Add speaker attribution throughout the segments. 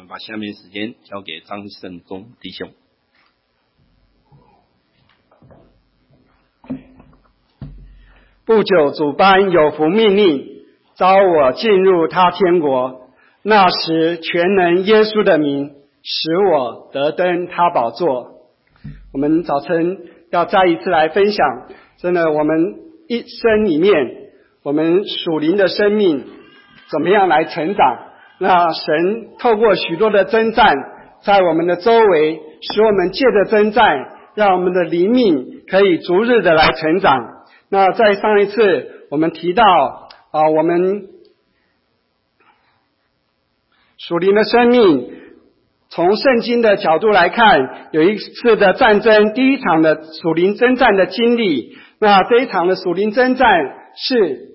Speaker 1: 们把下面时间交给张胜忠弟兄。
Speaker 2: 不久，主颁有福命令，召我进入他天国。那时，全能耶稣的名使我得登他宝座。我们早晨要再一次来分享，真的，我们一生里面，我们属灵的生命怎么样来成长？那神透过许多的征战，在我们的周围，使我们借着征战，让我们的灵命可以逐日的来成长。那在上一次我们提到我们属灵的生命，从圣经的角度来看，有一次的战争，第一场的属灵征战的经历。那这一场的属灵征战是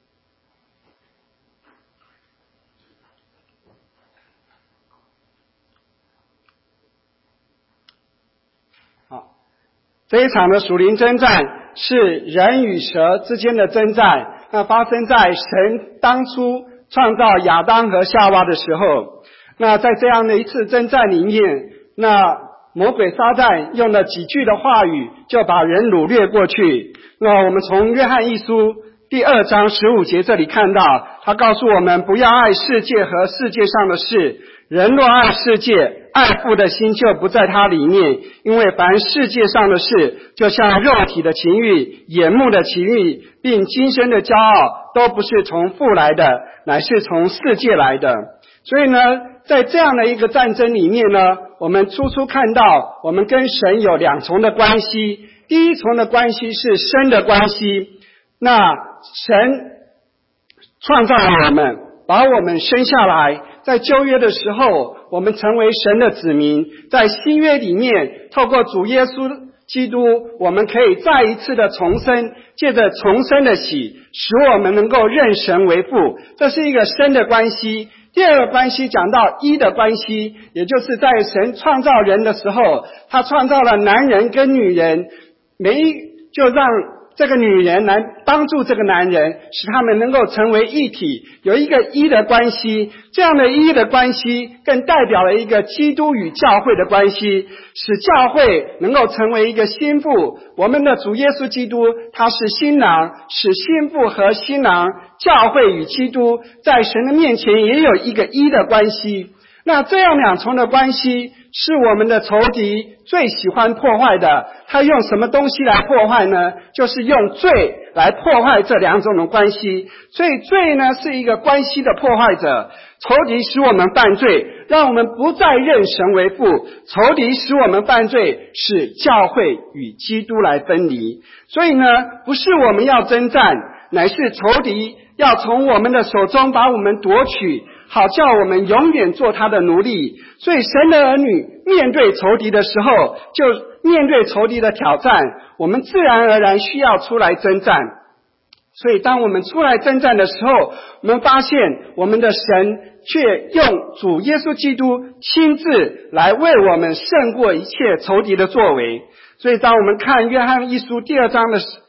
Speaker 2: 这一场的属灵征战是人与蛇之间的征战，那发生在神当初创造亚当和夏娃的时候。那在这样的一次征战里面，那魔鬼撒旦用了几句的话语就把人掳掠过去。那我们从约翰一书第2章15节这里看到，他告诉我们不要爱世界和世界上的事，人若爱世界，爱父的心就不在他里面。因为凡世界上的事，就像肉体的情欲、眼目的情欲，并今生的骄傲，都不是从父来的，乃是从世界来的。所以呢，在这样的一个战争里面呢，我们初看到我们跟神有两重的关系。第一重的关系是生的关系，那神创造了我们，把我们生下来，在旧约的时候我们成为神的子民，在新约里面透过主耶稣基督，我们可以再一次的重生，借着重生的喜，使我们能够认神为父，这是一个生的关系。第二个关系讲到一的关系，也就是在神创造人的时候，他创造了男人跟女人，就让这个女人来帮助这个男人，使他们能够成为一体，有一个一的关系。这样的一的关系更代表了一个基督与教会的关系，使教会能够成为一个新妇。我们的主耶稣基督他是新郎，使新妇和新郎，教会与基督在神的面前也有一个一的关系。那这样两重的关系是我们的仇敌最喜欢破坏的。他用什么东西来破坏呢？就是用罪来破坏这两种的关系。所以罪呢是一个关系的破坏者，仇敌使我们犯罪，让我们不再认神为父；仇敌使我们犯罪，使教会与基督来分离。所以呢，不是我们要征战，乃是仇敌要从我们的手中把我们夺取，好叫我们永远做他的奴隶。所以神的儿女面对仇敌的时候，就面对仇敌的挑战，我们自然而然需要出来征战。所以当我们出来征战的时候，我们发现我们的神却用主耶稣基督亲自来为我们胜过一切仇敌的作为。所以当我们看约翰一书第2章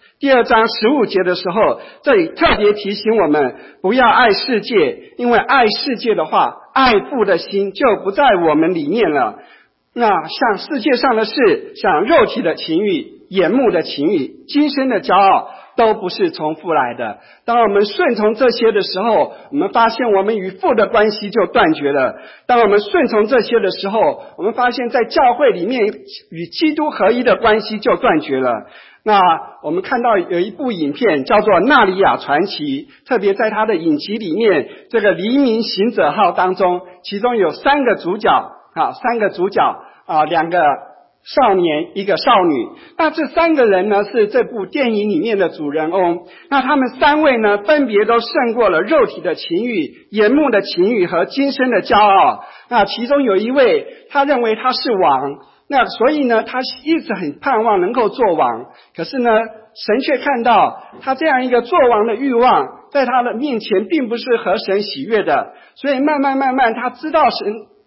Speaker 2: 15节的时候，这里特别提醒我们不要爱世界，因为爱世界的话，爱父的心就不在我们里面了。那像世界上的事，像肉体的情欲、眼目的情欲、今生的骄傲，都不是从父来的。当我们顺从这些的时候，我们发现我们与父的关系就断绝了。当我们顺从这些的时候，我们发现在教会里面与基督合一的关系就断绝了。那我们看到有一部影片叫做《纳里亚传奇》，特别在它的影集里面，这个黎明行者号当中，其中有3个主角2个少年一个少女。那这3个人呢是这部电影里面的主人翁。那他们3位呢分别都胜过了肉体的情欲、眼目的情欲和今生的骄傲。那其中有一位他认为他是王，那所以呢他一直很盼望能够做王，可是呢神却看到他这样一个做王的欲望在他的面前并不是合神喜悦的，所以慢慢他知道神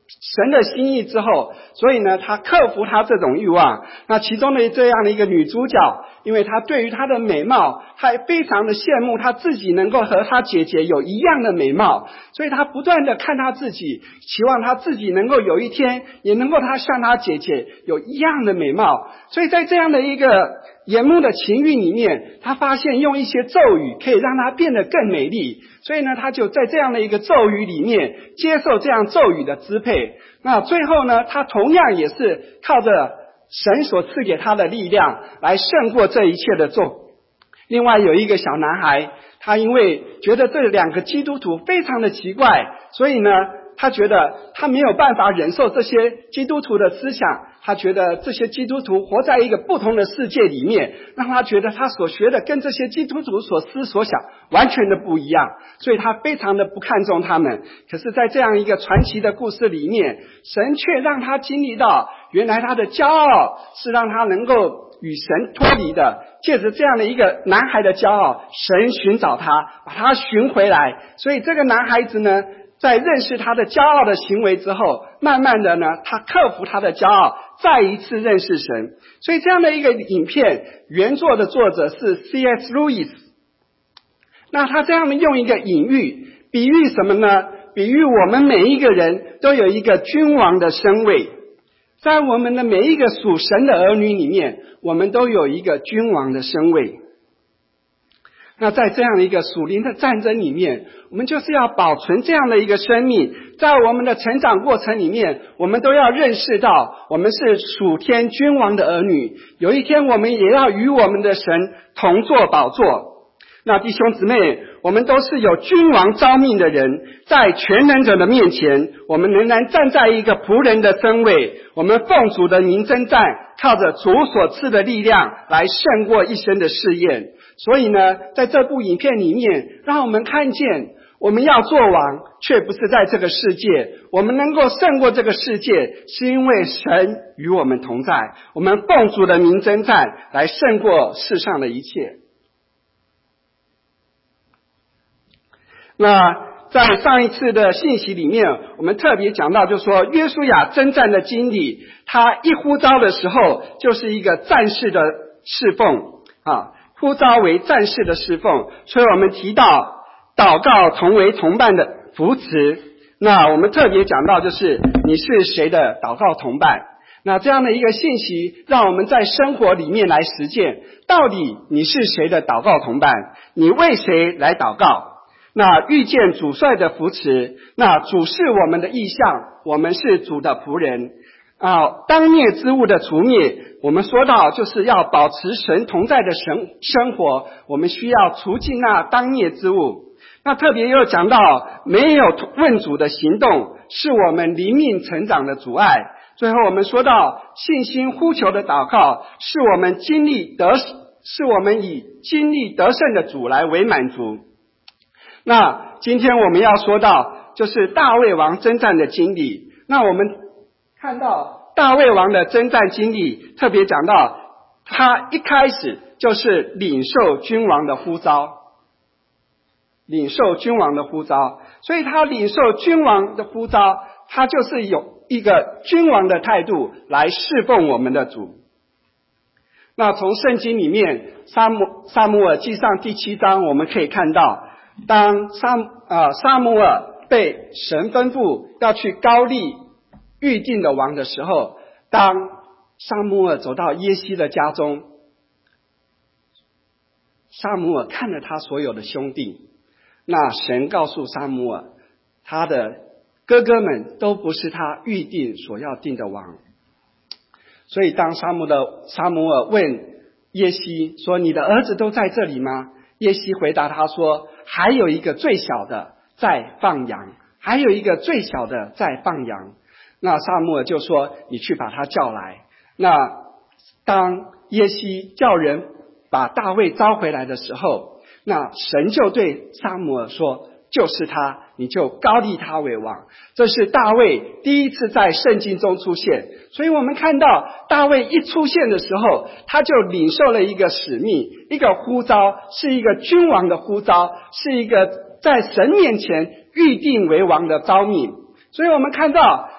Speaker 2: 神的心意之后，所以呢，他克服他这种欲望。那其中的这样的一个女主角，因为她对于她的美貌，她也非常的羡慕她自己能够和她姐姐有一样的美貌，所以她不断的看她自己，期望她自己能够有一天也能够像她姐姐有一样的美貌。所以在这样的一个眼目的情欲里面，她发现用一些咒语可以让她变得更美丽，所以呢，她就在这样的一个咒语里面接受这样咒语的支配。那最后呢，她同样也是靠着神所赐给她的力量来胜过这一切的咒。另外有一个小男孩，他因为觉得这两个基督徒非常的奇怪，所以呢，他觉得他没有办法忍受这些基督徒的思想，他觉得这些基督徒活在一个不同的世界里面，让他觉得他所学的跟这些基督徒所思所想完全的不一样，所以他非常的不看重他们。可是在这样一个传奇的故事里面，神却让他经历到，原来他的骄傲是让他能够与神脱离的，借着这样的一个男孩的骄傲，神寻找他，把他寻回来。所以这个男孩子呢，在认识他的骄傲的行为之后，慢慢的呢，他克服他的骄傲，再一次认识神。所以这样的一个影片，原作的作者是 C.S. Lewis。那他这样的用一个隐喻，比喻什么呢？比喻我们每一个人都有一个君王的身位，在我们的每一个属神的儿女里面，我们都有一个君王的身位。那在这样的一个属灵的战争里面，我们就是要保存这样的一个生命，在我们的成长过程里面，我们都要认识到我们是属天君王的儿女，有一天我们也要与我们的神同坐宝座。那弟兄姊妹，我们都是有君王召命的人，在全能者的面前，我们仍然站在一个仆人的身位，我们奉主的名征战，靠着主所赐的力量来胜过一生的试验。所以呢，在这部影片里面，让我们看见我们要做王，却不是在这个世界，我们能够胜过这个世界，是因为神与我们同在，我们奉主的名征战，来胜过世上的一切。那在上一次的信息里面，我们特别讲到，就是说约书亚征战的经历，他一呼召的时候，就是一个战士的侍奉啊，呼召为战士的侍奉。所以我们提到祷告同为同伴的扶持。那我们特别讲到，就是你是谁的祷告同伴。那这样的一个信息，让我们在生活里面来实践，到底你是谁的祷告同伴，你为谁来祷告。那遇见主帅的扶持，那主是我们的意向，我们是主的仆人啊。当灭之物的除灭，我们说到就是要保持神同在的生活，我们需要除尽那当灭之物。那特别又讲到没有问主的行动，是我们灵命成长的阻碍。最后我们说到信心呼求的祷告，是我们以经历得胜的主来为满足。那今天我们要说到就是大卫王征战的经历。那我们看到大卫王的征战经历，特别讲到他一开始就是领受君王的呼召，所以他领受君王的呼召，他就是有一个君王的态度来侍奉我们的主。那从圣经里面撒母耳记上第7章，我们可以看到，当撒母耳被神吩咐要去膏立预定的王的时候，当撒母耳走到耶西的家中，撒母耳看了他所有的兄弟，那神告诉撒母耳，他的哥哥们都不是他预定所要定的王。所以当撒母耳问耶西说，你的儿子都在这里吗？耶西回答他说，还有一个最小的在放羊，还有一个最小的在放羊。那撒母耳就说，你去把他叫来。那当耶西叫人把大卫召回来的时候，那神就对撒母耳说，就是他，你就膏立他为王。这是大卫第一次在圣经中出现。所以我们看到大卫一出现的时候，他就领受了一个使命，一个呼召，是一个君王的呼召，是一个在神面前预定为王的召命。所以我们看到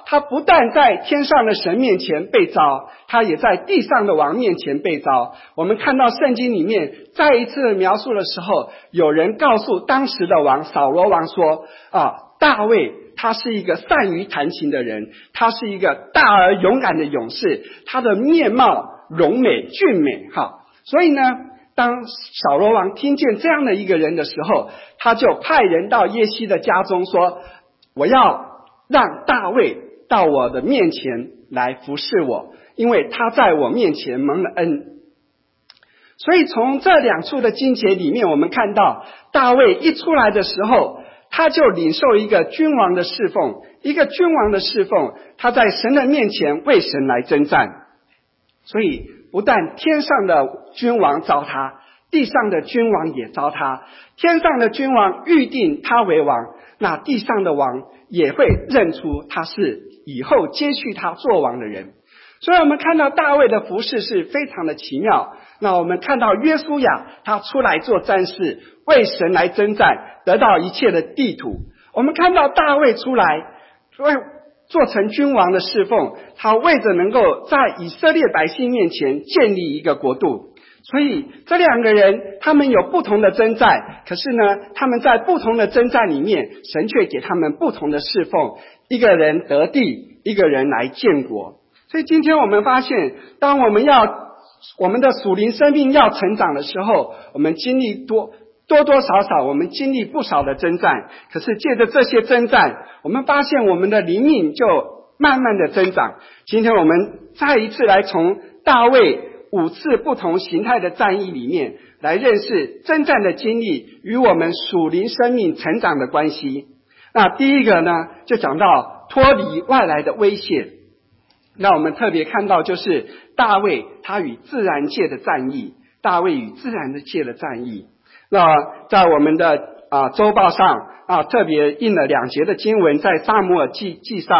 Speaker 2: 他不但在天上的神面前被召，他也在地上的王面前被召。我们看到圣经里面再一次描述的时候，有人告诉当时的王扫罗王说大卫他是一个善于弹琴的人，他是一个大而勇敢的勇士，他的面貌荣美俊美所以呢，当扫罗王听见这样的一个人的时候，他就派人到耶西的家中说，我要让大卫到我的面前来服侍我，因为他在我面前蒙了恩。所以从这两处的经节里面，我们看到大卫一出来的时候，他就领受一个君王的侍奉，一个君王的侍奉，他在神的面前为神来征战。所以不但天上的君王召他，地上的君王也召他。天上的君王预定他为王，那地上的王也会认出他是以后接续他做王的人。所以我们看到大卫的服事是非常的奇妙。那我们看到约书亚他出来做战士，为神来征战，得到一切的地土。我们看到大卫出来做成君王的侍奉，他为着能够在以色列百姓面前建立一个国度。所以这两个人他们有不同的征战，可是呢他们在不同的征战里面，神却给他们不同的侍奉，一个人得地，一个人来建国。所以今天我们发现，当我们的属灵生命要成长的时候，我们经历多少我们经历不少的征战，可是借着这些征战，我们发现我们的灵命就慢慢的增长。今天我们再一次来从大卫5次不同形态的战役里面来认识征战的经历与我们属灵生命成长的关系。那第一个呢，就讲到脱离外来的威胁。那我们特别看到就是大卫他与自然界的战役，大卫与自然界的战役。那在我们的周报上特别印了2节的经文，在撒母耳记上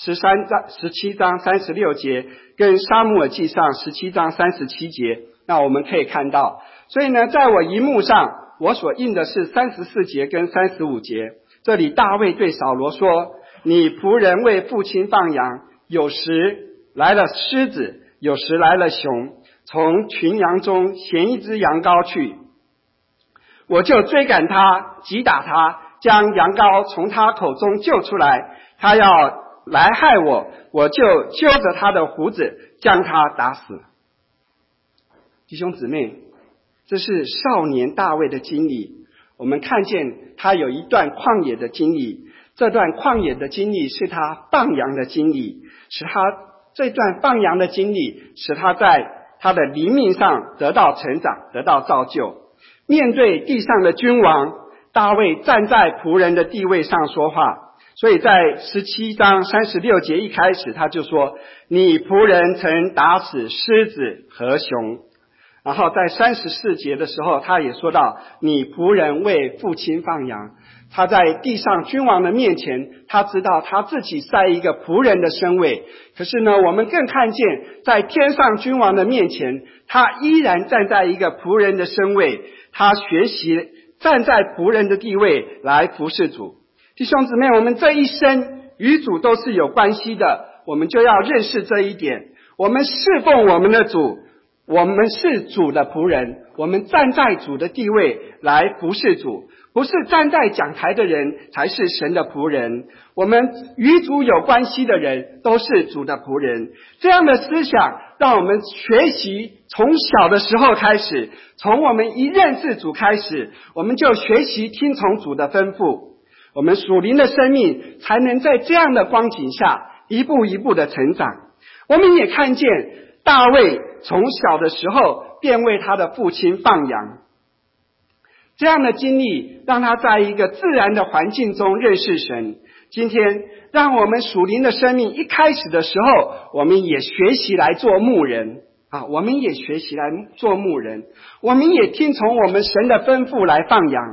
Speaker 2: 17章36节跟撒母耳记上17章37节。那我们可以看到，所以呢在我荧幕上我所印的是34节跟35节。这里大卫对扫罗说，你仆人为父亲放羊，有时来了狮子，有时来了熊，从群羊中衔一只羊羔去，我就追赶他，击打他，将羊羔从他口中救出来。他要来害我，我就揪着他的胡子，将他打死。弟兄姊妹，这是少年大卫的经历。我们看见他有一段旷野的经历，这段旷野的经历是他放羊的经历，这段放羊的经历使他在他的灵命上得到成长，得到造就。面对地上的君王，大卫站在仆人的地位上说话。所以在17章36节一开始他就说，你仆人曾打死狮子和熊。然后在34节的时候他也说到，你仆人为父亲放羊。他在地上君王的面前，他知道他自己在一个仆人的身位。可是呢，我们更看见在天上君王的面前，他依然站在一个仆人的身位，他学习站在仆人的地位来服侍主。弟兄姊妹，我们这一生与主都是有关系的，我们就要认识这一点。我们侍奉我们的主，我们是主的仆人，我们站在主的地位来服侍主，不是站在讲台的人才是神的仆人。我们与主有关系的人都是主的仆人。这样的思想让我们学习，从小的时候开始，从我们一认识主开始，我们就学习听从主的吩咐，我们属灵的生命才能在这样的光景下一步一步的成长。我们也看见大卫从小的时候便为他的父亲放羊，这样的经历让他在一个自然的环境中认识神。今天让我们属灵的生命一开始的时候，我们也学习来做牧人我们也学习来做牧人，我们也听从我们神的吩咐来放羊。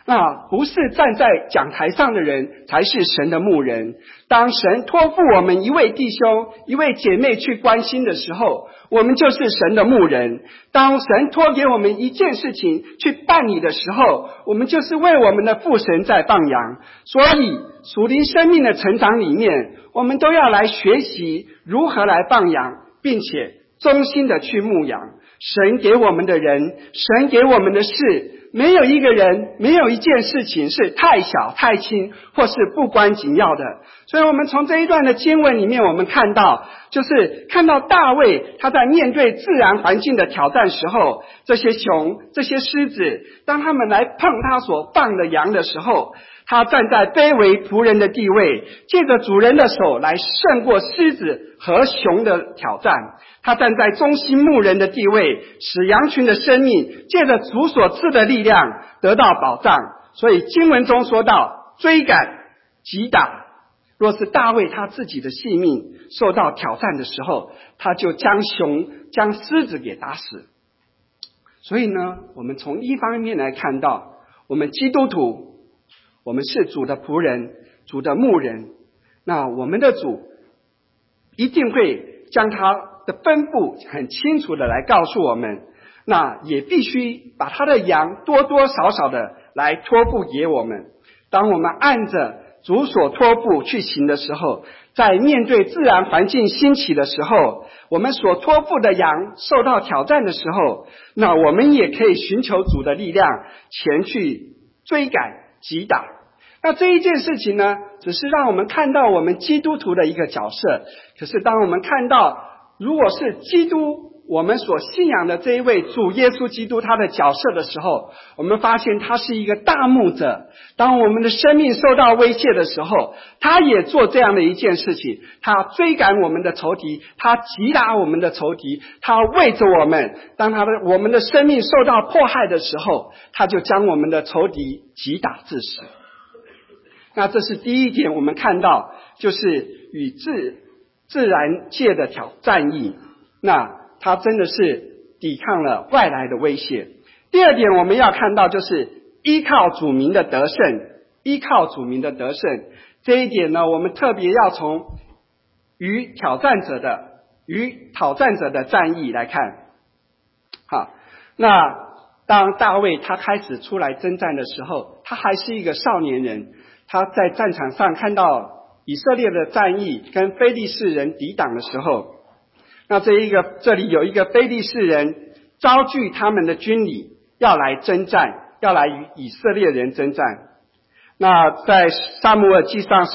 Speaker 2: 那不是站在讲台上的人才是神的牧人。当神托付我们一位弟兄、一位姐妹去关心的时候，我们就是神的牧人。当神托给我们一件事情去办理的时候，我们就是为我们的父神在放羊。所以属灵生命的成长里面，我们都要来学习如何来放羊，并且忠心的去牧养。神给我们的人，神给我们的事，没有一个人，没有一件事情是太小太轻或是不关紧要的。所以我们从这一段的经文里面，我们看到就是看到大卫他在面对自然环境的挑战时候，这些熊、这些狮子，当他们来碰他所放的羊的时候，他站在卑微仆人的地位，借着主人的手来胜过狮子和熊的挑战。他站在忠心牧人的地位，使羊群的生命借着主所赐的力量得到保障。所以经文中说到追赶、击打，若是大卫他自己的性命受到挑战的时候，他就将熊、将狮子给打死。所以呢，我们从一方面来看到，我们基督徒，我们是主的仆人，主的牧人，那我们的主一定会将他的吩咐很清楚的来告诉我们，那也必须把他的羊多多少少的来托付给我们。当我们按着主所托付去行的时候，在面对自然环境兴起的时候，我们所托付的羊受到挑战的时候，那我们也可以寻求主的力量前去追赶击打。那这一件事情呢，只是让我们看到我们基督徒的一个角色。可是当我们看到如果是基督，我们所信仰的这一位主耶稣基督他的角色的时候，我们发现他是一个大牧者。当我们的生命受到威胁的时候，他也做这样的一件事情，他追赶我们的仇敌，他击打我们的仇敌，他为着我们。当我们的生命受到迫害的时候，他就将我们的仇敌击打致死。那这是第一点，我们看到就是与自然界的战役，那他真的是抵抗了外来的威胁。第二点我们要看到就是依靠主名的得胜，依靠主名的得胜。这一点呢，我们特别要从与讨战者的战役来看。好，那当大卫他开始出来征战的时候，他还是一个少年人，他在战场上看到以色列的战役跟非利士人抵挡的时候，那这里有一个非利士人招聚他们的军礼，要来征战，要来与以色列人征战。那在撒母耳记上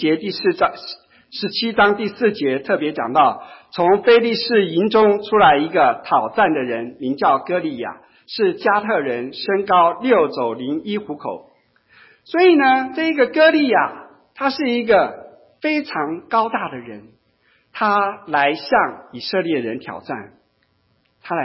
Speaker 2: 17章第4节特别讲到，从非利士营中出来一个讨战的人，名叫歌利亚，是加特人，身高6肘01虎口。所以呢，这一个歌利亚他是一个非常高大的人，他来向以色列人挑战，他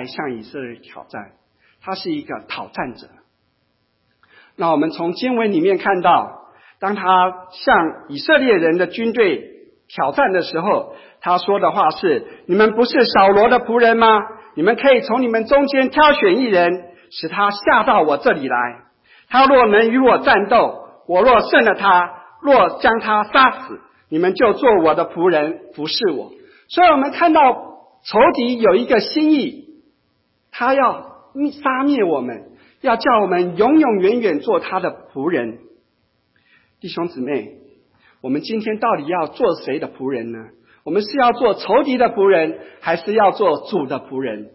Speaker 2: 是一个讨战者。那我们从经文里面看到，当他向以色列人的军队挑战的时候，他说的话是：你们不是扫罗的仆人吗？你们可以从你们中间挑选一人，使他下到我这里来。他若能与我战斗，我若胜了他，若将他杀死，你们就做我的仆人，服侍我。所以我们看到仇敌有一个心意，他要杀灭我们，要叫我们永永远远做他的仆人。弟兄姊妹，我们今天到底要做谁的仆人呢？我们是要做仇敌的仆人，还是要做主的仆人？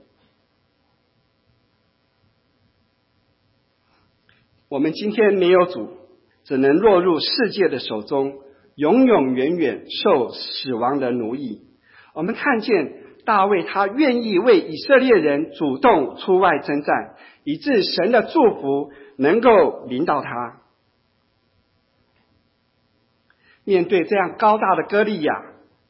Speaker 2: 我们今天没有主，只能落入世界的手中，永永远远受死亡的奴役。我们看见大卫他愿意为以色列人主动出外征战，以致神的祝福能够临到他。面对这样高大的歌利亚，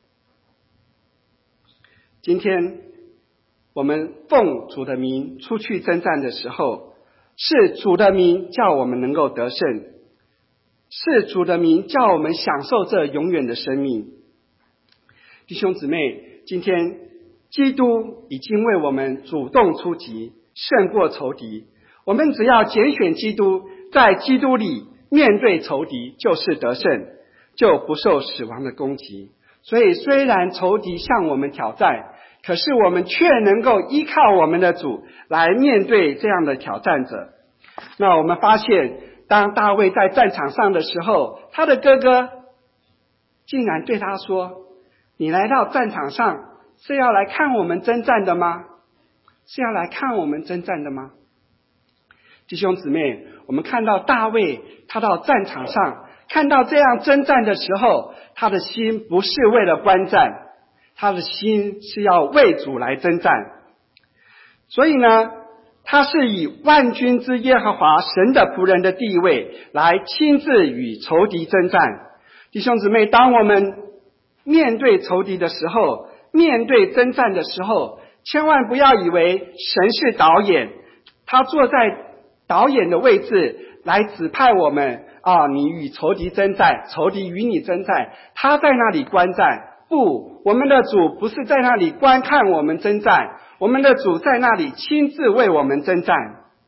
Speaker 2: 今天我们奉主的名出去征战的时候，是主的名叫我们能够得胜，是主的名叫我们享受这永远的生命。弟兄姊妹，今天基督已经为我们主动出击，胜过仇敌。我们只要拣选基督， 在基督里面对仇敌就是得胜，就不受死亡的攻击。所以虽然仇敌向我们挑战，可是我们却能够依靠我们的主来面对这样的挑战者。那我们发现，当大卫在战场上的时候，他的哥哥竟然对他说，你来到战场上是要来看我们征战的吗？是要来看我们征战的吗？弟兄姊妹，我们看到大卫他到战场上看到这样征战的时候，他的心不是为了观战，他的心是要为主来征战。所以呢，他是以万军之耶和华神的仆人的地位来亲自与仇敌征战。弟兄姊妹，当我们面对仇敌的时候，面对征战的时候，千万不要以为神是导演，他坐在导演的位置来指派我们你与仇敌征战，仇敌与你征战，他在那里观战。不，我们的主不是在那里观看我们征战，我们的主在那里亲自为我们征战。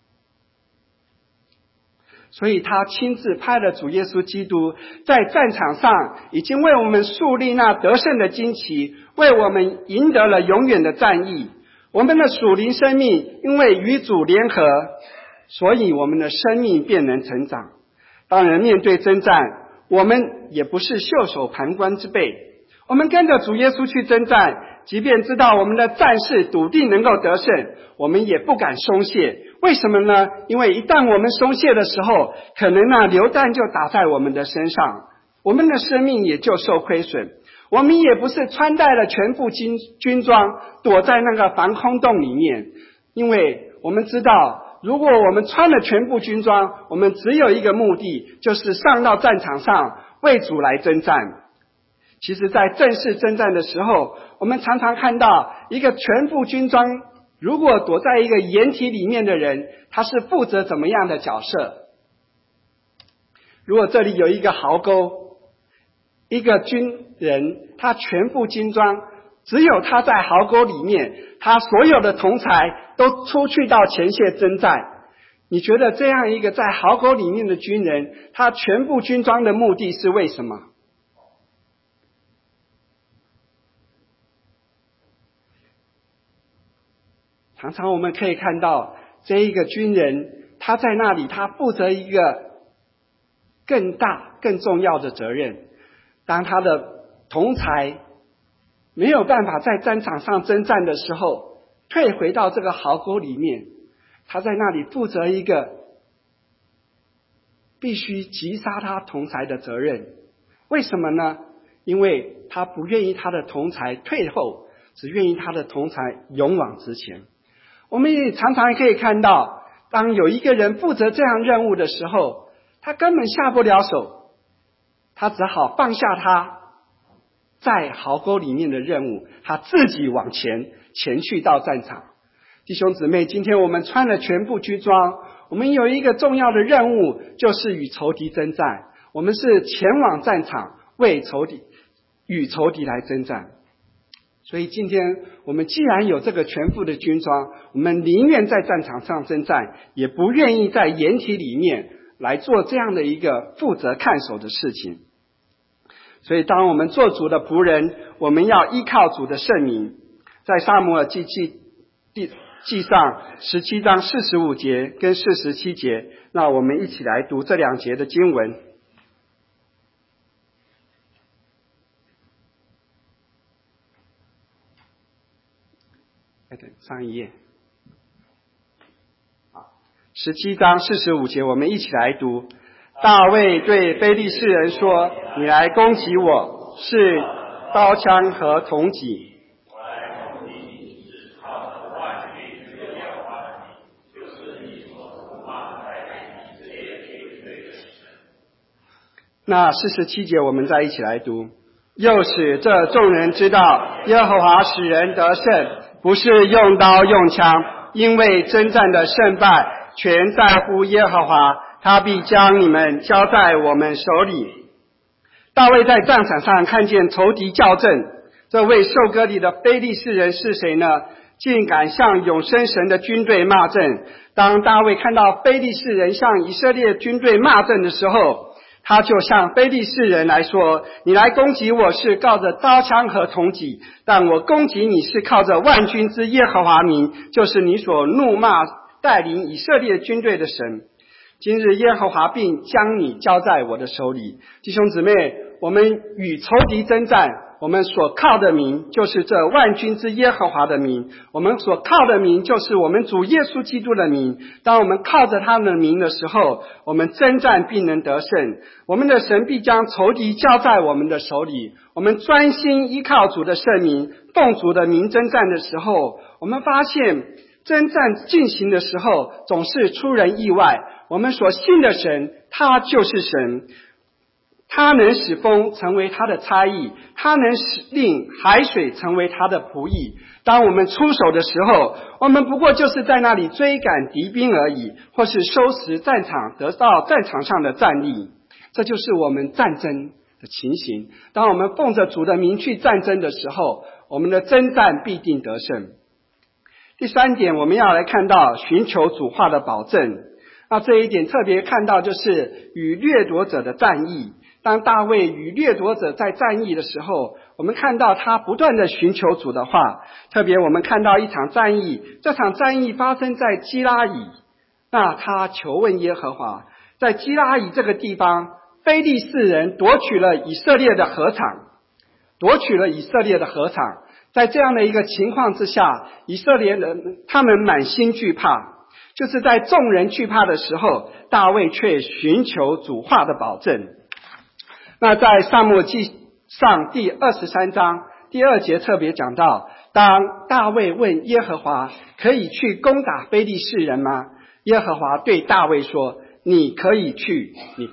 Speaker 2: 所以他亲自派了主耶稣基督在战场上已经为我们树立那得胜的旌旗，为我们赢得了永远的战役。我们的属灵生命因为与主联合，所以我们的生命便能成长。当然面对征战，我们也不是袖手旁观之辈，我们跟着主耶稣去征战，即便知道我们的战士笃定能够得胜，我们也不敢松懈。为什么呢？因为一旦我们松懈的时候，可能流弹就打在我们的身上，我们的生命也就受亏损。我们也不是穿戴了全副军装躲在那个防空洞里面，因为我们知道，如果我们穿了全部军装，我们只有一个目的，就是上到战场上为主来征战。其实在正式征战的时候，我们常常看到一个全副军装如果躲在一个掩体里面的人，他是负责怎么样的角色？如果这里有一个壕沟，一个军人他全副军装，只有他在壕沟里面，他所有的同才都出去到前线征战。你觉得这样一个在壕沟里面的军人，他全副军装的目的是为什么？常常我们可以看到这一个军人，他在那里，他负责一个更大更重要的责任。当他的同才没有办法在战场上征战的时候，退回到这个壕沟里面，他在那里负责一个必须击杀他同才的责任。为什么呢？因为他不愿意他的同才退后，只愿意他的同才勇往直前。我们也常常可以看到，当有一个人负责这样任务的时候，他根本下不了手，他只好放下他在壕沟里面的任务，他自己往前去到战场。弟兄姊妹，今天我们穿了全部军装，我们有一个重要的任务，就是与仇敌征战。我们是前往战场，与仇敌来征战。所以今天我们既然有这个全副的军装，我们宁愿在战场上征战，也不愿意在掩体里面来做这样的一个负责看守的事情。所以当我们做主的仆人，我们要依靠主的圣名。在撒母耳记上17章45节跟47节，那我们一起来读这2节的经文。上一页。17章45节，我们一起来读。大卫对非利士人说：你来攻击我，是刀枪和铜戟。那47节我们再一起来读。又使这众人知道，耶和华使人得胜，不是用刀用枪，因为征战的胜败全在乎耶和华，他必将你们交在我们手里。大卫在战场上看见仇敌校正，这位受割礼的非利士人是谁呢？ 竟敢向永生神的军队骂阵。当大卫看到非利士人向以色列军队骂阵的时候，他就向非利士人来说，你来攻击我是靠着刀枪和铜戟，但我攻击你是靠着万军之耶和华名，就是你所怒骂带领以色列军队的神。今日耶和华并将你交在我的手里。弟兄姊妹，我们与仇敌征战，我们所靠的名就是这万军之耶和华的名，我们所靠的名就是我们主耶稣基督的名。当我们靠着他的名的时候，我们征战必能得胜，我们的神必将仇敌交在我们的手里。我们专心依靠主的圣名，奉主的名征战的时候，我们发现征战进行的时候总是出人意外。我们所信的神，他就是神，他能使风成为他的差役，他能使令海水成为他的仆役。当我们出手的时候，我们不过就是在那里追赶敌兵而已，或是收拾战场，得到战场上的战利。这就是我们战争的情形。当我们奉着主的名去战争的时候，我们的征战必定得胜。第三点，我们要来看到寻求主话的保证。那这一点特别看到就是与掠夺者的战役。当大卫与掠夺者在战役的时候，我们看到他不断的寻求主的话。特别我们看到一场战役，这场战役发生在基拉乙。那他求问耶和华，在基拉乙这个地方，非利士人夺取了以色列的禾场。在这样的一个情况之下，以色列人他们满心惧怕。就是在众人惧怕的时候，大卫却寻求主话的保证。那在撒母耳记上第23章第2节特别讲到，当大卫问耶和华，可以去攻打非利士人吗？耶和华对大卫说，你可以去。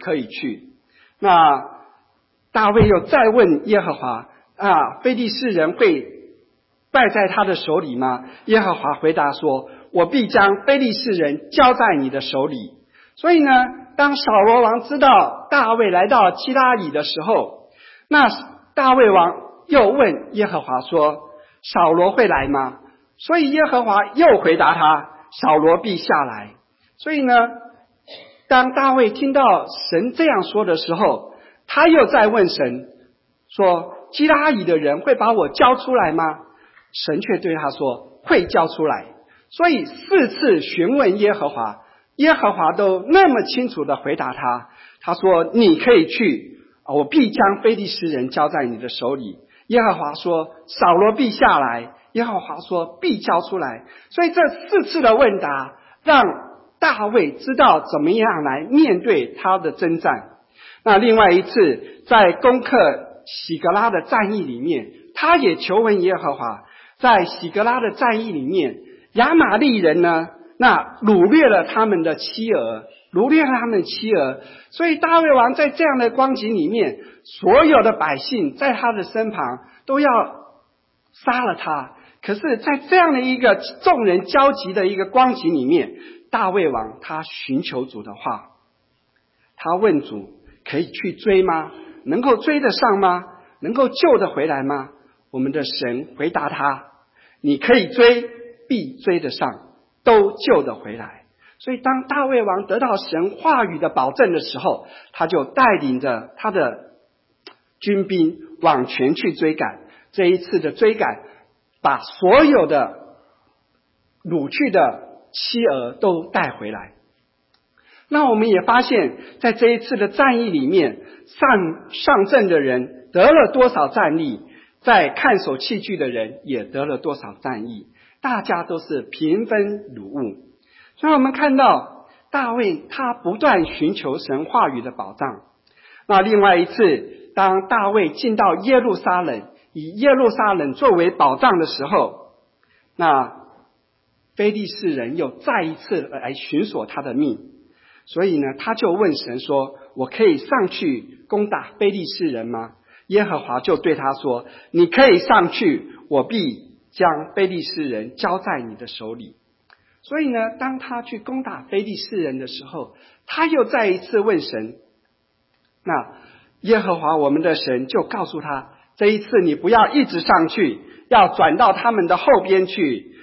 Speaker 2: 那大卫又再问耶和华，非利士人会败在他的手里吗？耶和华回答说，我必将非利士人交在你的手里。所以呢，当扫罗王知道大卫来到基拉乙的时候，那大卫王又问耶和华说，扫罗会来吗？所以耶和华又回答他，扫罗必下来。所以呢，当大卫听到神这样说的时候，他又再问神说，基拉乙的人会把我交出来吗？神却对他说，会交出来。所以4次询问耶和华，耶和华都那么清楚地回答他，他说你可以去，我必将非利士人交在你的手里。耶和华说，扫罗必下来，耶和华说必交出来。所以这4次的问答让大卫知道怎么样来面对他的征战。那另外一次在攻克喜格拉的战役里面，他也求问耶和华。在喜格拉的战役里面，亚玛力人呢，那掳掠了他们的妻儿，所以大卫王在这样的光景里面，所有的百姓在他的身旁都要杀了他。可是在这样的一个众人焦急的一个光景里面，大卫王他寻求主的话，他问主，可以去追吗？能够追得上吗？能够救得回来吗？我们的神回答他，你可以追，必追得上，都救得回来。所以当大卫王得到神话语的保证的时候，他就带领着他的军兵往前去追赶。这一次的追赶，把所有的掳去的妻儿都带回来。那我们也发现，在这一次的战役里面，上阵的人得了多少战利，在看守器具的人也得了多少战役，大家都是平分掳物。所以我们看到大卫他不断寻求神话语的保障。那另外一次，当大卫进到耶路撒冷，以耶路撒冷作为保障的时候，那非利士人又再一次来寻索他的命。所以呢，他就问神说，我可以上去攻打非利士人吗？耶和华就对他说，你可以上去，我必将非利士人交在你的手里。所以呢，当他去攻打非利士人的时候，他又再一次问神。那耶和华我们的神就告诉他，这一次你不要一直上去，要转到他们的后边去。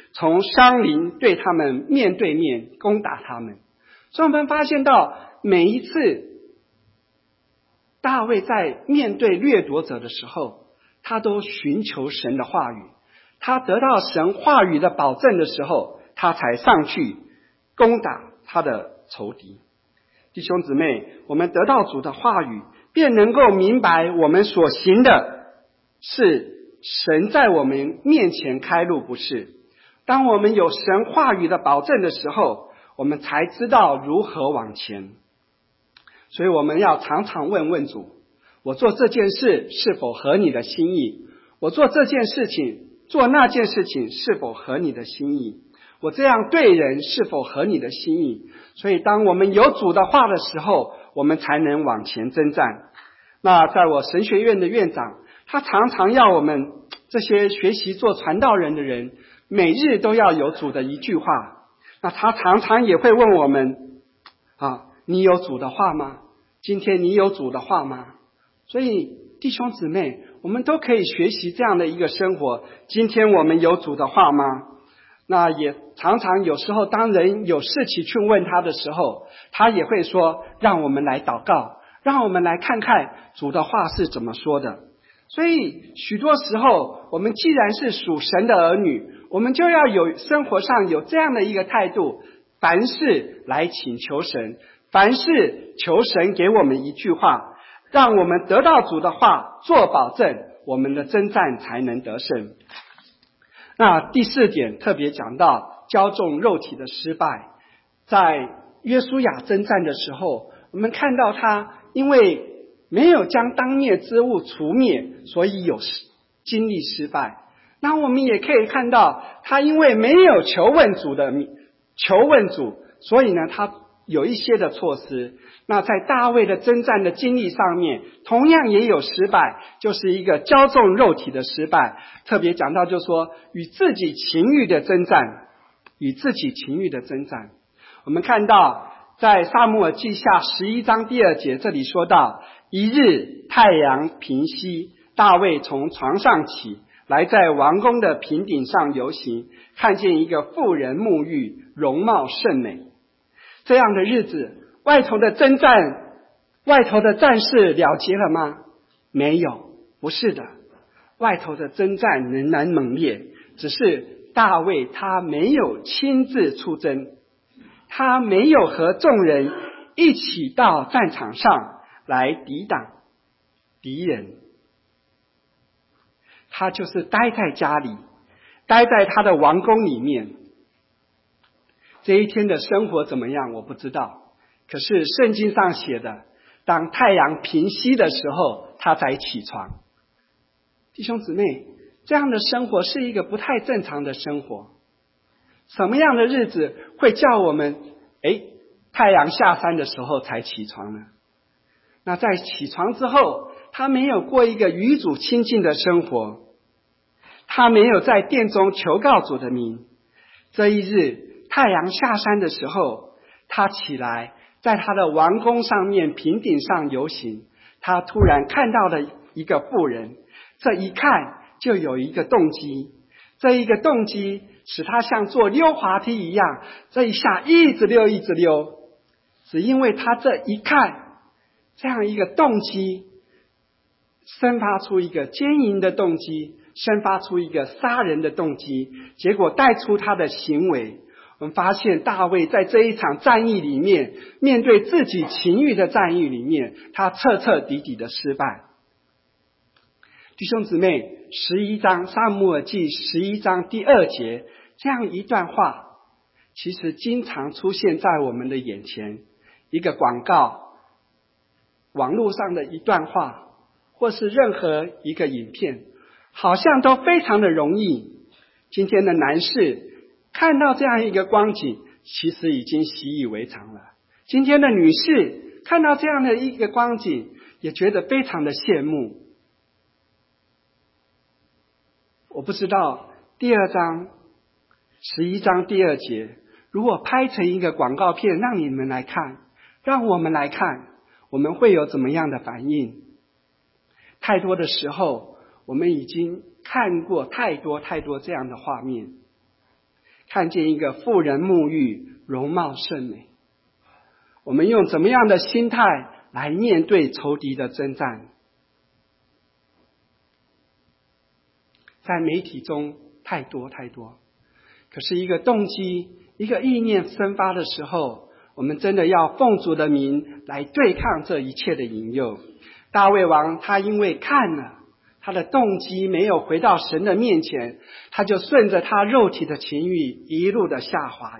Speaker 2: 从山林对他们面对面攻打他们。所以我们发现到每一次大卫在面对掠夺者的时候，他都寻求神的话语，他得到神话语的保证的时候，他才上去攻打他的仇敌。弟兄姊妹，我们得到主的话语，便能够明白我们所行的是神在我们面前开路，不是。当我们有神话语的保证的时候，我们才知道如何往前。所以我们要常常问主，我做这件事是否合你的心意？我做这件事情，做那件事情是否合你的心意？我这样对人是否合你的心意？所以当我们有主的话的时候，我们才能往前征战。那在我神学院的院长，他常常要我们这些学习做传道人的人，每日都要有主的一句话。那他常常也会问我们你有主的话吗？今天你有主的话吗？所以弟兄姊妹，我们都可以学习这样的一个生活。今天我们有主的话吗？那也常常有时候当人有事情去问他的时候，他也会说，让我们来祷告，让我们来看看主的话是怎么说的。所以许多时候，我们既然是属神的儿女，我们就要有生活上有这样的一个态度，凡事来请求神，凡事求神给我们一句话，让我们得到主的话做保证，我们的征战才能得胜。那第4点特别讲到骄纵肉体的失败。在约书亚征战的时候，我们看到他因为没有将当灭之物除灭，所以有经历失败。那我们也可以看到他因为没有求问主，所以呢他有一些的错失。那在大卫的征战的经历上面，同样也有失败，就是一个骄纵肉体的失败。特别讲到就是说与自己情欲的征战。我们看到在撒母耳记下11章第2节，这里说到，一日太阳平西，大卫从床上起，来在王宫的平顶上游行，看见一个妇人沐浴，容貌甚美。这样的日子，外头的战事了结了吗？没有，不是的。外头的征战仍然猛烈，只是大卫他没有亲自出征，他没有和众人一起到战场上来抵挡敌人，他就是待在家里，待在他的王宫里面。这一天的生活怎么样我不知道，可是圣经上写的，当太阳平西的时候他才起床。弟兄姊妹，这样的生活是一个不太正常的生活。什么样的日子会叫我们太阳下山的时候才起床呢？那在起床之后，他没有过一个与主亲近的生活，他没有在殿中求告主的名。这一日太阳下山的时候，他起来在他的王宫上面平顶上游行，他突然看到了一个妇人，这一看就有一个动机，这一个动机使他像坐溜滑梯一样，这一下一直溜，只因为他这一看，这样一个动机生发出一个奸淫的动机，生发出一个杀人的动机，结果带出他的行为。我们发现大卫在这一场战役里面，面对自己情欲的战役里面，他彻底的失败。弟兄姊妹，11章撒母耳记11章第2节，这样一段话其实经常出现在我们的眼前。一个广告，网络上的一段话，或是任何一个影片，好像都非常的容易。今天的男士看到这样一个光景，其实已经习以为常了。今天的女士看到这样的一个光景，也觉得非常的羡慕。我不知道第2章11章第2节，如果拍成一个广告片让你们来看，让我们来看，我们会有怎么样的反应？太多的时候，我们已经看过太多这样的画面。 看见一个妇人沐浴，容貌甚美。我们用怎么样的心态来面对仇敌的征战？在媒体中太多，可是一个动机，一个意念生发的时候，我们真的要奉主的名来对抗这一切的引诱。大卫王他因为看了，他的动机没有回到神的面前，他就顺着他肉体的情欲一路的下滑。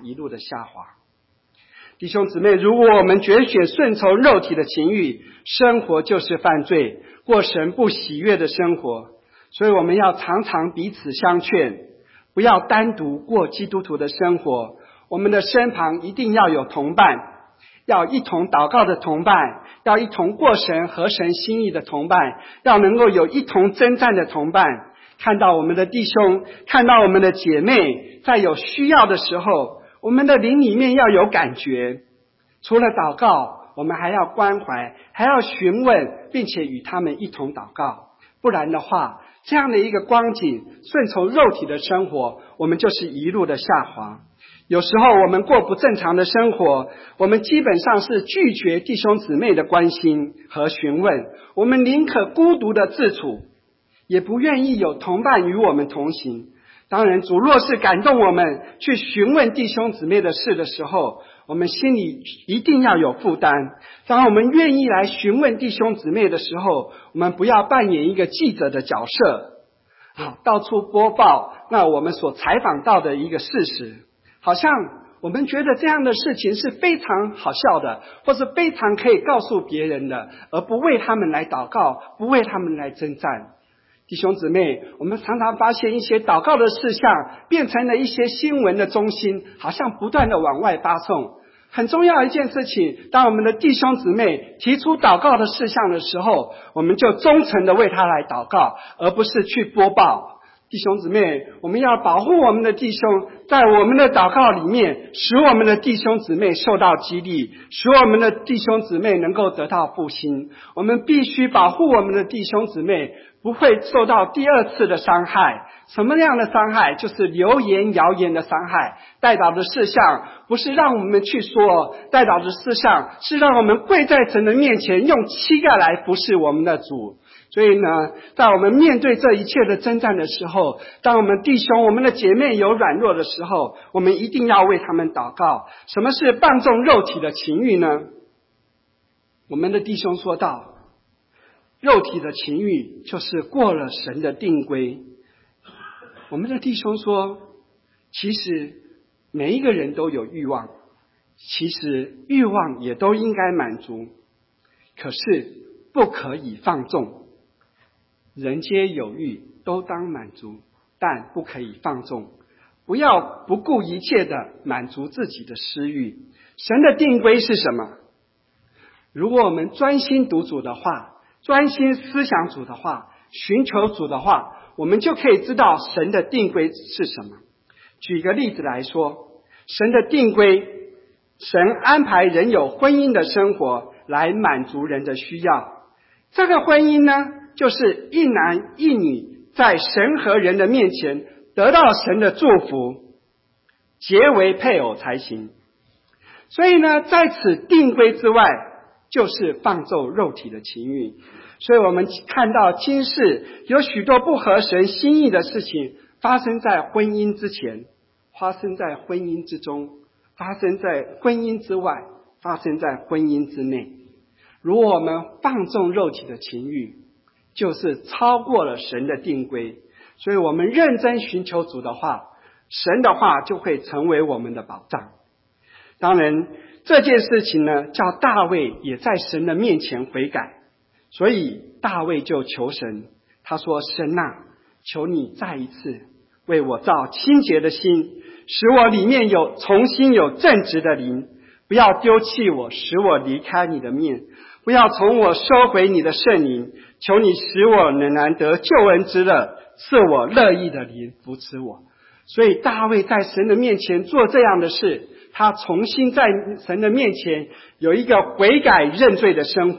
Speaker 2: 弟兄姊妹，如果我们决选顺从肉体的情欲，生活就是犯罪，过神不喜悦的生活。所以我们要常常彼此相劝，不要单独过基督徒的生活。我们的身旁一定要有同伴，要一同祷告的同伴，要一同过神合神心意的同伴，要能够有一同征战的同伴。看到我们的弟兄，看到我们的姐妹，在有需要的时候，我们的灵里面要有感觉。除了祷告，我们还要关怀，还要询问，并且与他们一同祷告。不然的话，这样的一个光景，顺从肉体的生活，我们就是一路的下滑。有时候我们过不正常的生活，我们基本上是拒绝弟兄姊妹的关心和询问，我们宁可孤独的自处，也不愿意有同伴与我们同行。当然，主若是感动我们去询问弟兄姊妹的事的时候，我们心里一定要有负担。当我们愿意来询问弟兄姊妹的时候，我们不要扮演一个记者的角色，到处播报那我们所采访到的一个事实，好像我们觉得这样的事情是非常好笑的，或是非常可以告诉别人的，而不为他们来祷告，不为他们来征战。弟兄姊妹，我们常常发现一些祷告的事项变成了一些新闻的中心，好像不断的往外发送。很重要一件事情，当我们的弟兄姊妹提出祷告的事项的时候，我们就忠诚的为他来祷告，而不是去播报。弟兄姊妹，我们要保护我们的弟兄，在我们的祷告里面，使我们的弟兄姊妹受到激励，使我们的弟兄姊妹能够得到复兴。我们必须保护我们的弟兄姊妹不会受到第二次的伤害。什么样的伤害？就是流言谣言的伤害。代祷的事项不是让我们去说，代祷的事项是让我们跪在神的面前，用膝盖来服侍我们的主。所以呢，在我们面对这一切的征战的时候，当我们弟兄我们的姐妹有软弱的时候，我们一定要为他们祷告。什么是放纵肉体的情欲呢？我们的弟兄说道，肉体的情欲就是过了神的定规。我们的弟兄说，其实每一个人都有欲望，其实欲望也都应该满足，可是不可以放纵。人皆有欲，都当满足，但不可以放纵。不要不顾一切的满足自己的私欲。神的定规是什么？如果我们专心读主的话，专心思想主的话，寻求主的话，我们就可以知道神的定规是什么。举一个例子来说，神的定规，神安排人有婚姻的生活来满足人的需要。这个婚姻呢，就是一男一女在神和人的面前得到神的祝福，结为配偶才行。所以呢，在此定规之外，就是放纵肉体的情欲。所以我们看到今世有许多不合神心意的事情发生在婚姻之前，发生在婚姻之中，发生在婚姻之外，发生在婚姻之内。如果我们放纵肉体的情欲，就是超过了神的定规。所以我们认真寻求主的话，神的话就会成为我们的保障。当然这件事情呢，叫大卫也在神的面前悔改。所以大卫就求神，他说，神啊，求你再一次为我造清洁的心，使我里面重新有正直的灵，不要丢弃我，使我离开你的面，不要从我收回你的圣灵，求你使我仍然得救恩之乐，赐我乐意的灵扶持我。所以大卫在神的面前做这样的事，他重新在神的面前有一个悔改认罪的生活。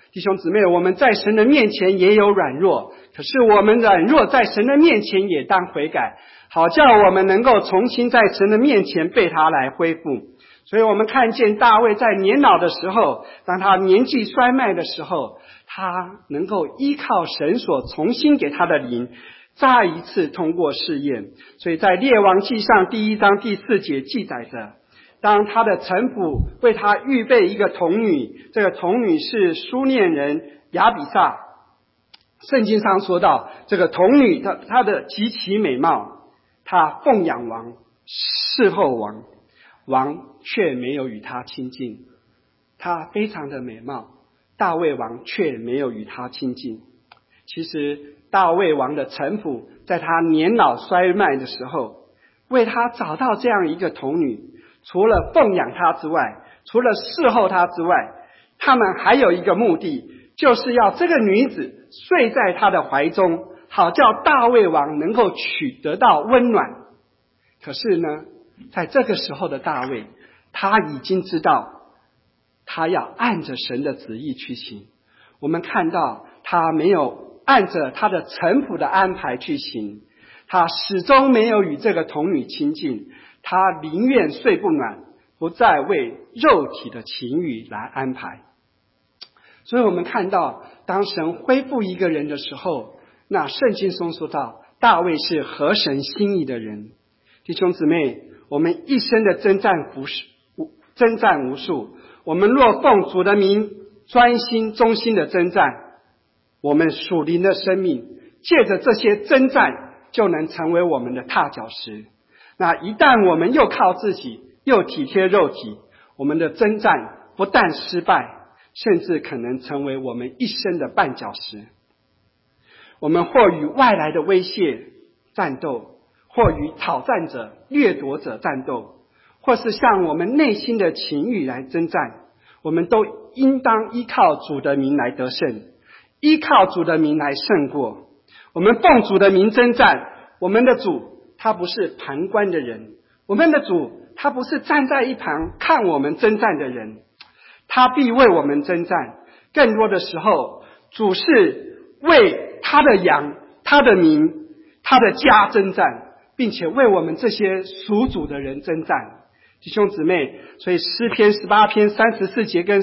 Speaker 2: 弟兄姊妹，我们在神的面前也有软弱，可是我们软弱在神的面前也当悔改，好叫我们能够重新在神的面前被他来恢复。所以我们看见大卫在年老的时候，当他年纪衰迈的时候，他能够依靠神所重新给他的灵，再一次通过试验。所以在列王记上1章第4节记载着，当他的臣仆为他预备一个童女，这个童女是书念人亚比煞。圣经上说到，这个童女她的极其美貌，她奉养王，侍候王，王却没有与她亲近。她非常的美貌，大卫王却没有与她亲近。其实大卫王的臣仆在他年老衰迈的时候，为他找到这样一个童女，除了奉养他之外，除了侍候他之外，他们还有一个目的，就是要这个女子睡在他的怀中，好叫大卫王能够取得到温暖。可是呢，在这个时候的大卫，他已经知道他要按着神的旨意去行。我们看到他没有按着他的臣仆的安排去行，他始终没有与这个童女亲近，他宁愿睡不暖，不再为肉体的情欲来安排。所以我们看到，当神恢复一个人的时候，那圣经中说到，大卫是合神心意的人。弟兄姊妹，我们一生的征战无数，我们若奉主的名专心忠心的征战，我们属灵的生命借着这些征战就能成为我们的踏脚石。那一旦我们又靠自己，又体贴肉体，我们的征战不但失败，甚至可能成为我们一生的绊脚石。我们或与外来的威胁战斗，或与讨战者、掠夺者战斗，或是向我们内心的情欲来征战，我们都应当依靠主的名来得胜，依靠主的名来胜过。我们奉主的名征战，我们的主他不是旁观的人，我们的主他不是站在一旁看我们征战的人，他必为我们征战。更多的时候，主是为他的羊、他的民、他的家征战，并且为我们这些属主的人征战。弟兄姊妹，所以诗篇18篇34节跟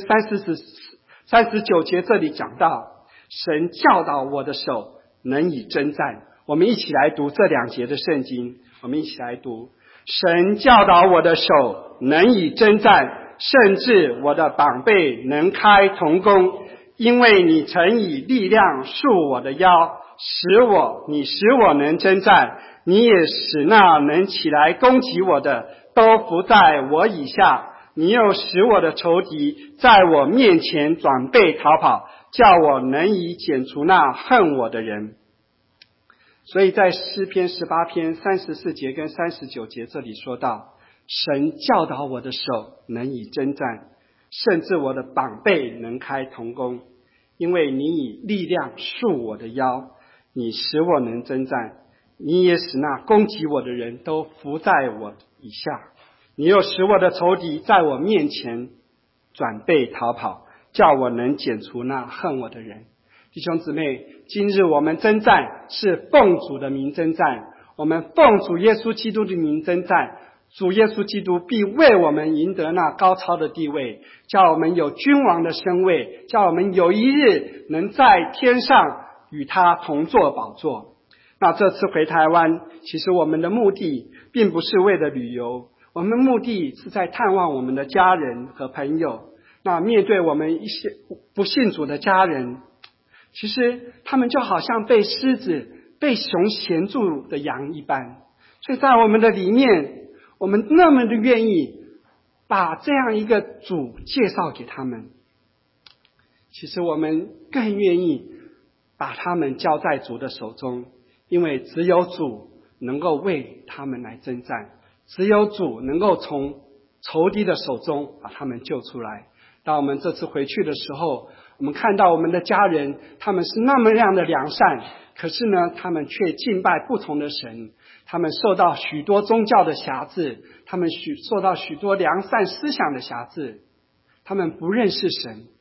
Speaker 2: 39节这里讲到，神教导我的手能以征战。我们一起来读这2节的圣经，我们一起来读。神教导我的手能以征战，甚至我的膀臂能开铜弓，因为你曾以力量束我的腰，你使我能征战，你也使那能起来攻击我的都伏在我以下，你又使我的仇敌在我面前转背逃跑，叫我能以剪除那恨我的人。所以在诗篇18篇34节跟39节这里说到，神教导我的手能以征战，甚至我的膀臂能开铜弓，因为你以力量束我的腰，你使我能征战，你也使那攻击我的人都伏在我以下，你又使我的仇敌在我面前转背逃跑，叫我能剪除那恨我的人。弟兄姊妹，今日我们征战是奉主的名征战，我们奉主耶稣基督的名征战，主耶稣基督必为我们赢得那高超的地位，叫我们有君王的身位，叫我们有一日能在天上与他同坐宝座。那这次回台湾，其实我们的目的并不是为了旅游，我们目的是在探望我们的家人和朋友。那面对我们一些不信主的家人，其实他们就好像被狮子、被熊衔住的羊一般，所以在我们的里面，我们那么的愿意把这样一个主介绍给他们，其实我们更愿意把他们交在主的手中，因为只有主能够为他们来征战，只有主能够从仇敌的手中把他们救出来。当我们这次回去的时候，我们看到我们的家人，他们是那么样的良善，可是呢，他们却敬拜不同的神，他们受到许多宗教的辖制，他们受到许多良善思想的辖制，他们不认识神，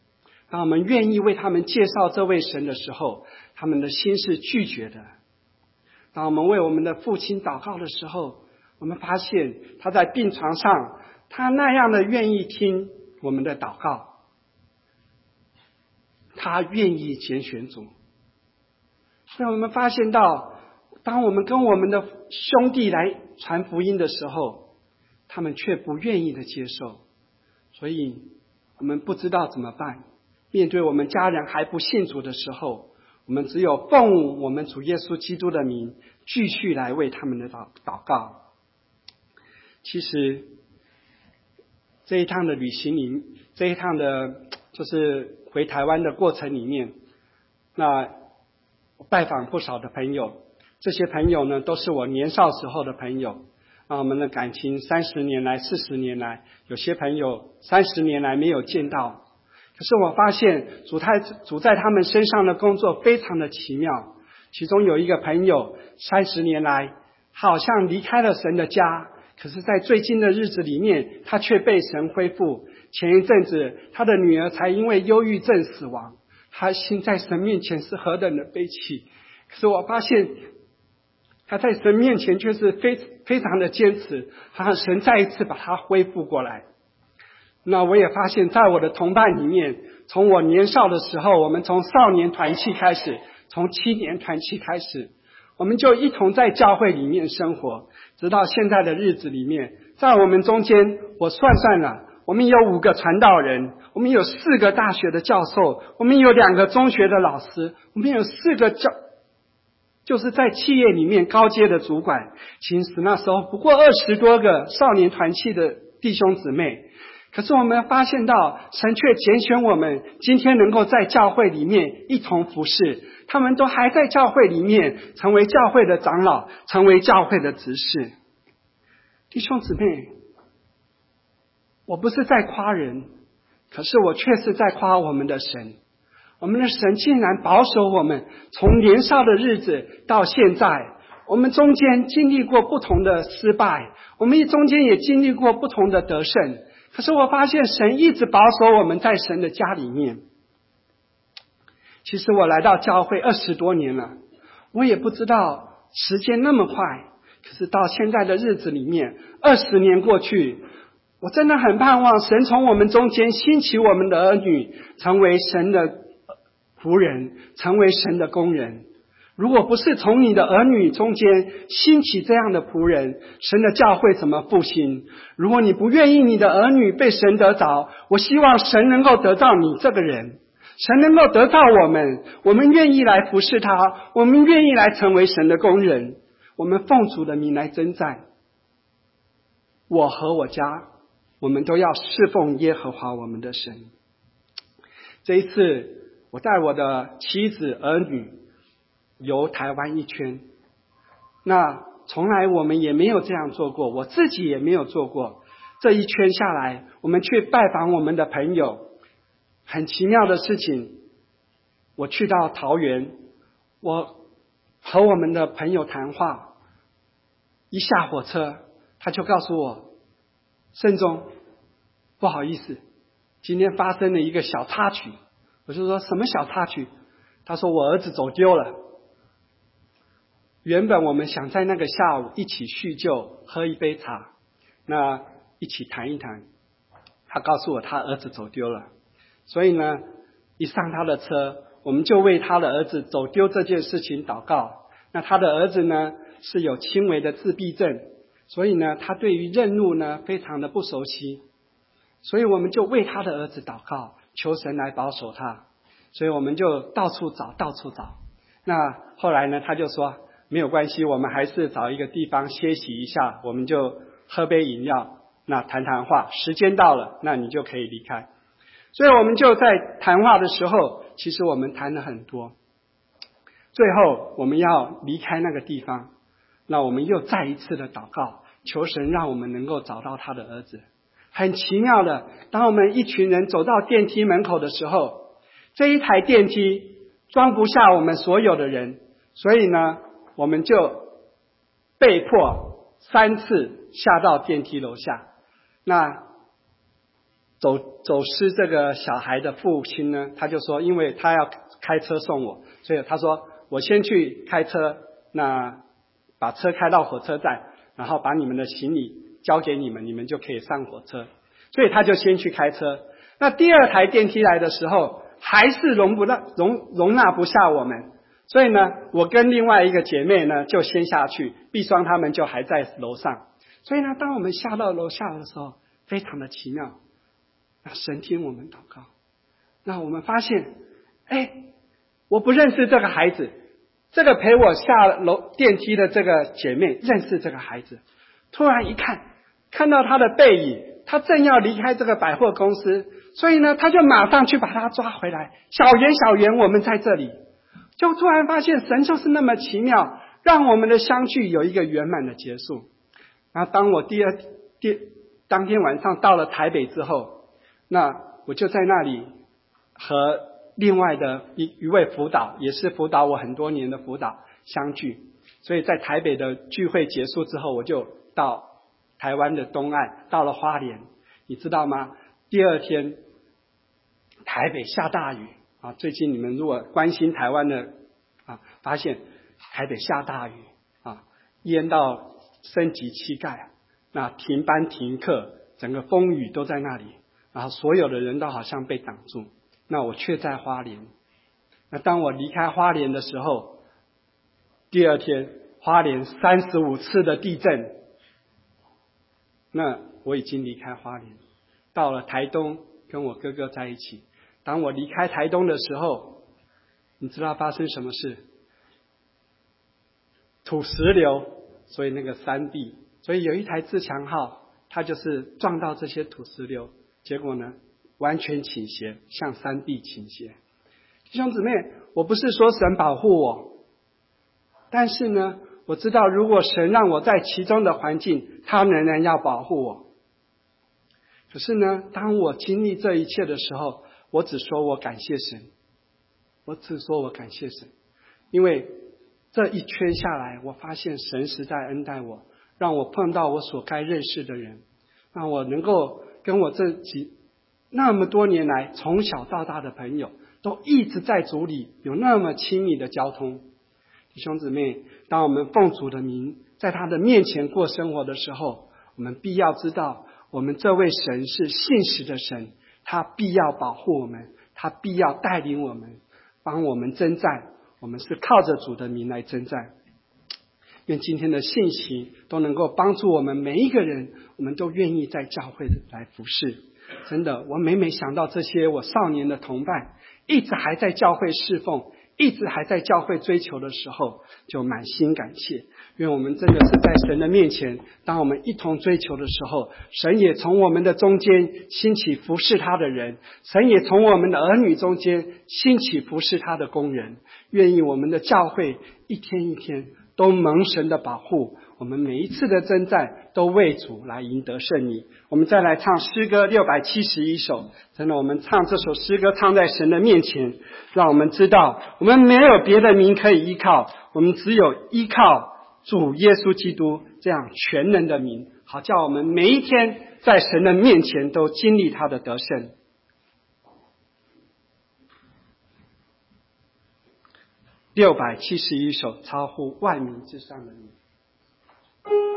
Speaker 2: 当我们愿意为他们介绍这位神的时候，他们的心是拒绝的。当我们为我们的父亲祷告的时候，我们发现他在病床上，他那样的愿意听我们的祷告，他愿意拣选主。所以我们发现到，当我们跟我们的兄弟来传福音的时候，他们却不愿意的接受，所以我们不知道怎么办。面对我们家人还不信主的时候，我们只有奉我们主耶稣基督的名，继续来为他们的祷告。其实这一趟的旅行里，这一趟的就是回台湾的过程里面，那拜访不少的朋友，这些朋友呢都是我年少时候的朋友，我们的感情30年来40年来，有些朋友30年来没有见到，可是我发现主在他们身上的工作非常的奇妙。其中有一个朋友30年来好像离开了神的家，可是在最近的日子里面，他却被神恢复。前一阵子他的女儿才因为忧郁症死亡，他心在神面前是何等的悲戚。可是我发现他在神面前却是非常的坚持，好像神再一次把他恢复过来。那我也发现在我的同伴里面，从我年少的时候，我们从少年团契开始，从青年团契开始，我们就一同在教会里面生活，直到现在的日子里面，在我们中间，我算了，我们有5个传道人，我们有4个大学的教授，我们有2个中学的老师，我们有4个就是在企业里面高阶的主管。其实那时候不过20多个少年团契的弟兄姊妹，可是我们发现到神却拣选我们，今天能够在教会里面一同服侍，他们都还在教会里面成为教会的长老，成为教会的执事。弟兄姊妹，我不是在夸人，可是我确实在夸我们的神。我们的神竟然保守我们，从年少的日子到现在，我们中间经历过不同的失败，我们中间也经历过不同的得胜，可是我发现神一直保守我们在神的家里面。其实我来到教会20多年了，我也不知道时间那么快，可是到现在的日子里面，20年过去，我真的很盼望神从我们中间兴起我们的儿女，成为神的仆人，成为神的工人。如果不是从你的儿女中间兴起这样的仆人，神的教会怎么复兴？如果你不愿意你的儿女被神得着，我希望神能够得到你这个人，神能够得到我们愿意来服侍他，我们愿意来成为神的工人，我们奉主的名来征战。我和我家，我们都要侍奉耶和华我们的神。这一次我带我的妻子儿女游台湾一圈，那从来我们也没有这样做过，我自己也没有做过。这一圈下来，我们去拜访我们的朋友，很奇妙的事情，我去到桃园，我和我们的朋友谈话，一下火车他就告诉我，盛忠，不好意思，今天发生了一个小插曲。我就说什么小插曲？他说我儿子走丢了。原本我们想在那个下午一起叙旧，喝一杯茶，那一起谈一谈。他告诉我他儿子走丢了，所以呢，一上他的车，我们就为他的儿子走丢这件事情祷告。那他的儿子呢是有轻微的自闭症，所以呢他对于认路呢非常的不熟悉，所以我们就为他的儿子祷告，求神来保守他。所以我们就到处找。那后来呢他就说没有关系，我们还是找一个地方歇息一下，我们就喝杯饮料，那谈话，时间到了，那你就可以离开。所以我们就在谈话的时候，其实我们谈了很多。最后我们要离开那个地方，那我们又再一次的祷告，求神让我们能够找到他的儿子。很奇妙的，当我们一群人走到电梯门口的时候，这一台电梯装不下我们所有的人，所以呢我们就被迫3次下到电梯楼下。那走失这个小孩的父亲呢，他就说，因为他要开车送我，所以他说我先去开车，那把车开到火车站，然后把你们的行李交给你们，你们就可以上火车。所以他就先去开车。那第二台电梯来的时候，还是容纳不下我们，所以呢，我跟另外一个姐妹呢就先下去，碧双他们就还在楼上。所以呢，当我们下到楼下的时候，非常的奇妙。那神听我们祷告，那我们发现，我不认识这个孩子，这个陪我下电梯的这个姐妹认识这个孩子。突然一看到他的背影，他正要离开这个百货公司，所以呢，他就马上去把他抓回来。小圆，我们在这里。就突然发现神就是那么奇妙，让我们的相聚有一个圆满的结束。然后当我当天晚上到了台北之后，那我就在那里和另外的一位辅导，也是辅导我很多年的辅导相聚。所以在台北的聚会结束之后，我就到台湾的东岸，到了花莲。你知道吗？第二天台北下大雨啊！最近你们如果关心台湾的发现台北下大雨啊，淹到升级膝盖，那停班停课，整个风雨都在那里，然后所有的人都好像被挡住。那我却在花莲。那当我离开花莲的时候，第二天花莲35次的地震。那我已经离开花莲，到了台东跟我哥哥在一起。当我离开台东的时候，你知道发生什么事？土石流，所以那个山壁，所以有一台自强号，它就是撞到这些土石流，结果呢完全倾斜，向山壁倾斜。弟兄姊妹，我不是说神保护我，但是呢，我知道如果神让我在其中的环境，他仍然要保护我。可是呢，当我经历这一切的时候，我只说我感谢神，因为这一圈下来，我发现神实在恩待我，让我碰到我所该认识的人，让我能够跟我那么多年来从小到大的朋友都一直在主里有那么亲密的交通。弟兄姊妹，当我们奉主的名在他的面前过生活的时候，我们必要知道我们这位神是信实的神，他必要保护我们，他必要带领我们，帮我们征战，我们是靠着主的名来征战。愿今天的信息都能够帮助我们每一个人，我们都愿意在教会来服侍。真的，我每想到这些我少年的同伴一直还在教会侍奉，一直还在教会追求的时候，就满心感谢。愿我们真的是在神的面前，当我们一同追求的时候，神也从我们的中间兴起服侍他的人，神也从我们的儿女中间兴起服侍他的工人。愿意我们的教会一天一天都蒙神的保护，我们每一次的征战都为主来赢得胜利。我们再来唱诗歌671首，真的，我们唱这首诗歌唱在神的面前，让我们知道我们没有别的名可以依靠，我们只有依靠主耶稣基督这样全能的名，好叫我们每一天在神的面前都经历他的得胜。671首，超乎万民之上的名。